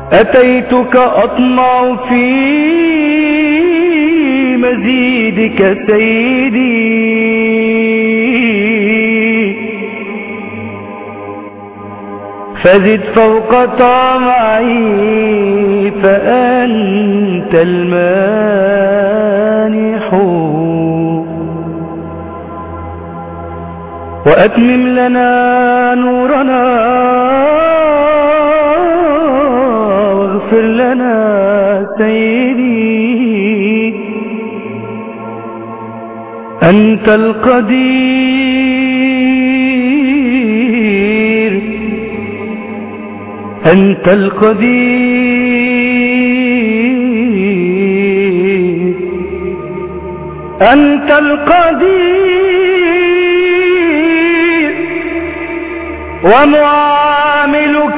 أتيتك أطمع في مزيدك سيدي، فزد فوق طمعي فأنت المانح، وأتمم لنا نورنا واغفر لنا سيدي. أنت القدير، أنت القدير، أنت القدير، ومعاملك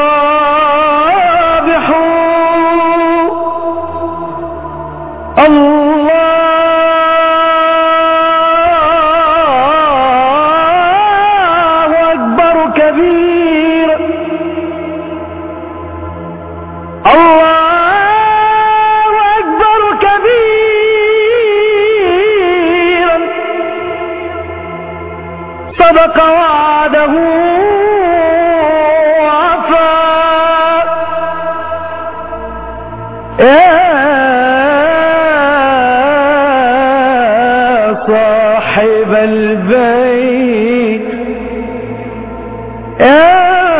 الرابح. الله أكبر كبير، الله أكبر كبيرا، صدق وعده وعفا. يا صاحب البيت، يا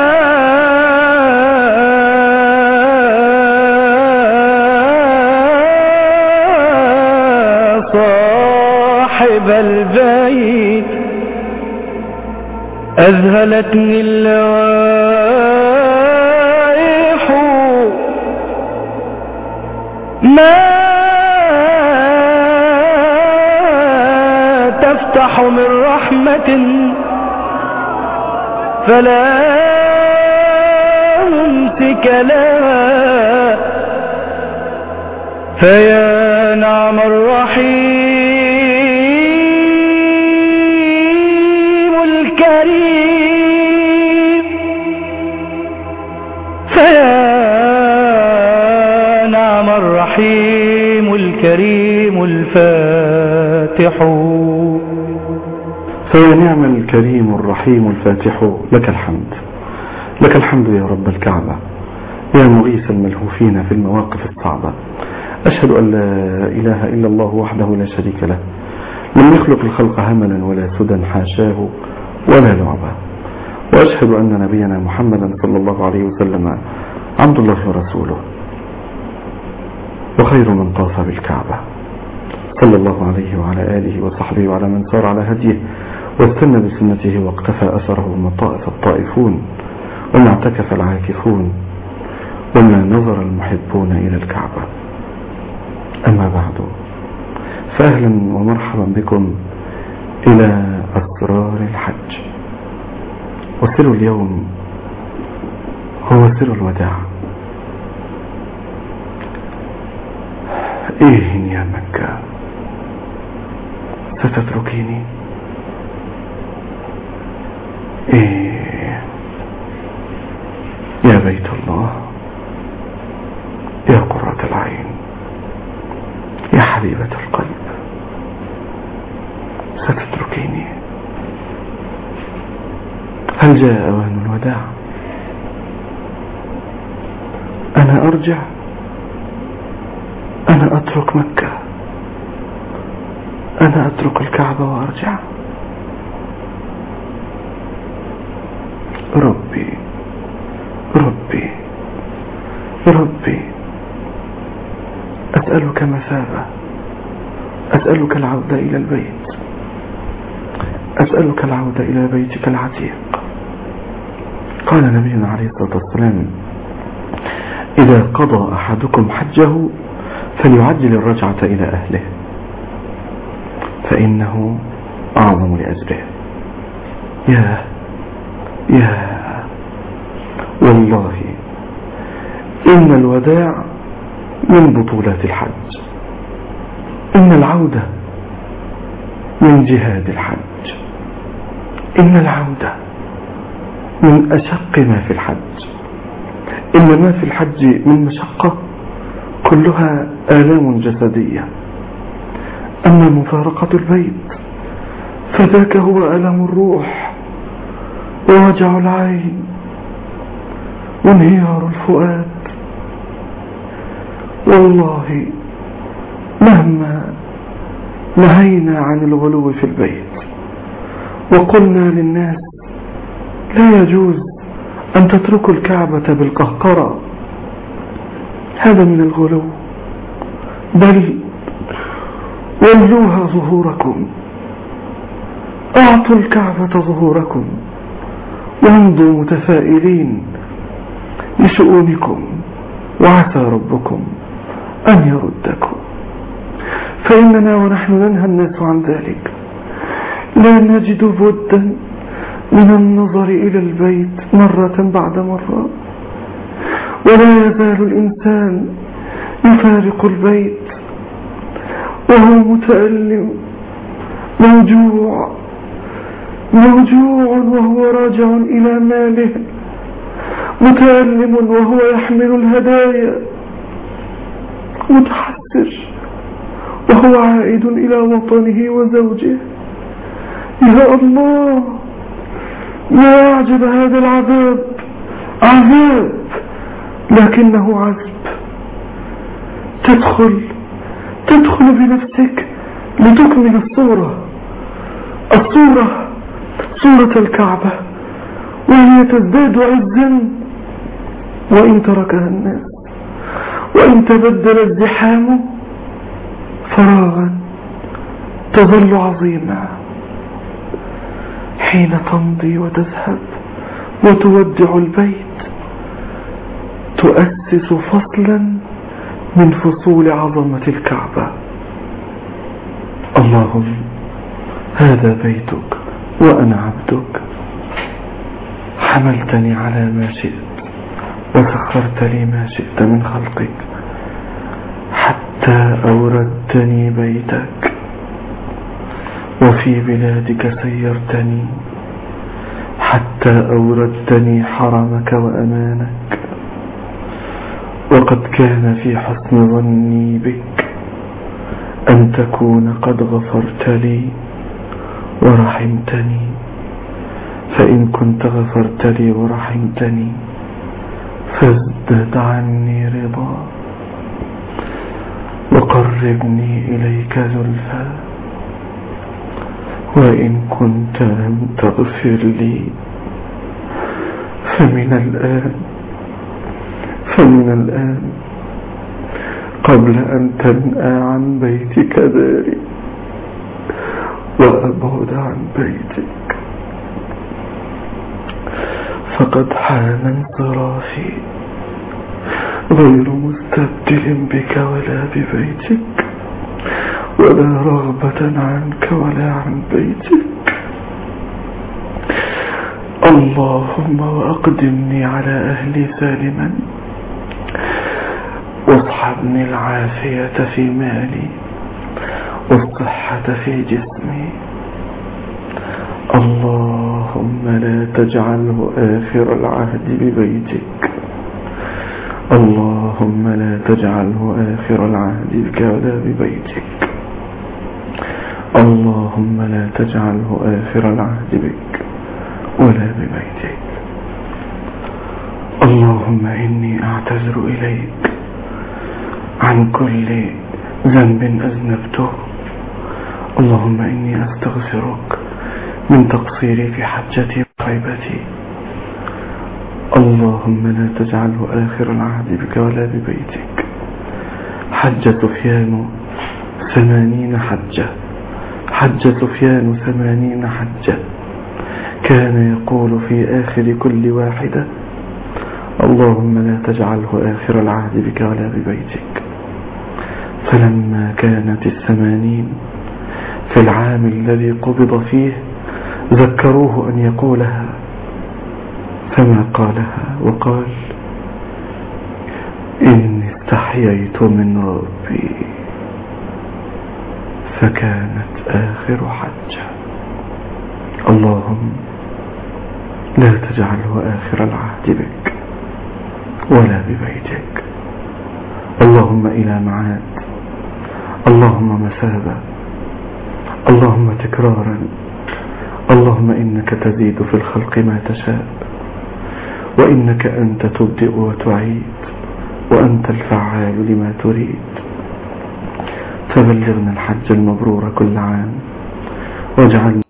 صاحب البيت، أذهلتني اللوائح، ما تفتح من رحمة فلا ممسك لها، فيا نعم الرحيم الكريم، فيا نعم الرحيم الكريم الفاتح. فيا نعم الكريم الرحيم الفاتح، لك الحمد، لك الحمد يا رب الكعبة، يا مغيث الملهوفين في المواقف الصعبة. أشهد أن لا إله إلا الله وحده لا شريك له، لم يخلق الخلق هملا ولا سدى حاشاه ولا لعبا. وأشهد أن نبينا محمدا صلى الله عليه وسلم عبد الله ورسوله، وخير من طاف بالكعبة، صلى الله عليه وعلى آله وصحبه وعلى من سار على هديه واستنى بسنته واقتفى أثره مطائف الطائفون، وما اعتكف العاكفون، وما نظر المحبون إلى الكعبة. أما بعد، فأهلا ومرحبا بكم إلى أسرار الحج. وسر اليوم هو سر الوداع. إيه يا مكة ستتركيني؟ إيه يا بيت الله، يا قرة العين، يا حبيبة القلب، ستتركيني؟ هل جاء أوان الوداع؟ أنا أرجع، أنا أترك مكة، أنا أترك الكعبة وأرجع. ربي ربي ربي، أسألك مثابة، أسألك العودة إلى البيت، أسألك العودة إلى بيتك العتيق. قال نبينا عليه الصلاة والسلام: إذا قضى أحدكم حجه فليعجل الرجعة إلى أهله فإنه أعظم لأجره. يا والله إن الوداع من بطولات الحج، إن العودة من جهاد الحج، إن العودة من أشق ما في الحج، إن ما في الحج من مشقة كلها آلام جسدية، أما مفارقة البيت فذاك هو ألم الروح ووجع العين وانهيار الفؤاد. والله مهما نهينا عن الغلو في البيت وقلنا للناس لا يجوز أن تتركوا الكعبة بالقهقرة، هذا من الغلو، بل ولوها ظهوركم، أعطوا الكعبة ظهوركم وامضوا متفائلين لشؤونكم، وعسى ربكم أن يردكم. فإننا ونحن ننهى الناس عن ذلك لا نجد بدا من النظر إلى البيت مرة بعد مرة، ولا يزال الإنسان يفارق البيت وهو متألم موجوع وهو راجع إلى ماله، متألم وهو يحمل الهدايا، متحسر وهو عائد إلى وطنه وزوجه. يا الله، ما أعجب هذا العذاب، عذاب لكنه عذب. تدخل بنفسك لتكمل الصورة صورة الكعبة، وهي تزداد عزا وإن تركها الناس، وإن تبدل الزحام فراغا تظل عظيمة. حين تمضي وتذهب وتودع البيت تؤسس فصلا من فصول عظمة الكعبة. اللهم هذا بيتك وأنا عبدك، حملتني على ما شئت وسخرت لي ما شئت من خلقك، حتى أوردتني بيتك وفي بلادك سيرتني، حتى أوردتني حرمك وأمانك. وقد كان في حسن ظني بك أن تكون قد غفرت لي ورحمتني، فإن كنت غفرت لي ورحمتني فازدد عني رضا وقربني إليك زلفى، وإن كنت لم تغفر لي فمن الآن قبل أن تنأى عن بيتك داري وأبعد عن بيتك، فقد حان انصرافي غير مستبدل بك ولا ببيتك، ولا رغبة عنك ولا عن بيتك. اللهم وأقدمني على أهلي سالما، واصحبني العافية في مالي والصحة في جسمي. اللهم لا تجعله آخر العهد ببيتك، اللهم لا تجعله آخر العهد بك ولا ببيتك، اللهم لا تجعله آخر العهد بك ولا ببيتك. اللهم إني أعتذر إليك عن كل ذنب أذنبته. اللهم إني أستغفرك من تقصيري في حجتي وغيبتي. اللهم لا تجعله آخر العهد بك ولا ببيتك. حج سفيان 80 حجة، حج سفيان 80 حجة، كان يقول في آخر كل واحدة: اللهم لا تجعله آخر العهد بك ولا ببيتك. فلما كانت 80 في العام الذي قبض فيه ذكروه أن يقولها، فما قالها، وقال: إني استحييت من ربي، فكانت آخر حجة. اللهم لا تجعله آخر العهد بك ولا ببيتك. اللهم إلى معاد، اللهم مثابا، اللهم تكرارا، اللهم إنك تزيد في الخلق ما تشاء، وإنك أنت تبدئ وتعيد، وأنت الفعال لما تريد. فبلغنا الحج المبرور كل عام، واجعلنا